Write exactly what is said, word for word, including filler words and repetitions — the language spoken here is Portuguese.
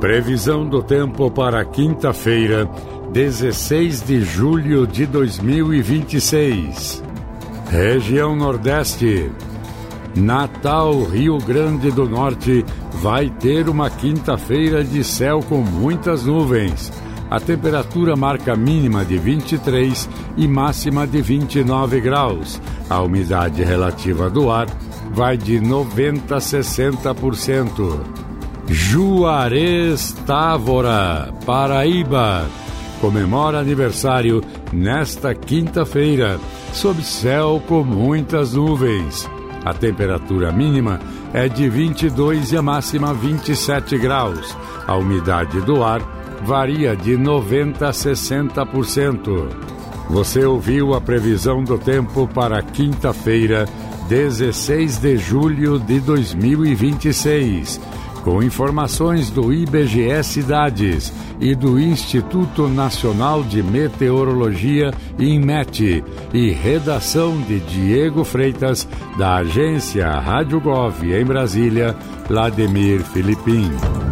Previsão do tempo para quinta-feira, dezesseis de julho de dois mil e vinte e seis. Região Nordeste. Natal, Rio Grande do Norte, vai ter uma quinta-feira de céu com muitas nuvens. A temperatura marca mínima de vinte e três e máxima de vinte e nove graus. A umidade relativa do ar vai de noventa a sessenta por cento. Juarez Távora, Paraíba, comemora aniversário nesta quinta-feira, sob céu com muitas nuvens. A temperatura mínima é de vinte e dois e a máxima vinte e sete graus. A umidade do ar varia de noventa a sessenta por cento. Você ouviu a previsão do tempo para quinta-feira, dezesseis de julho de dois mil e vinte e seis, com informações do I B G E Cidades e do Instituto Nacional de Meteorologia, INMET, e redação de Diego Freitas, da agência Rádio Gov em Brasília, Vladimir Filipim.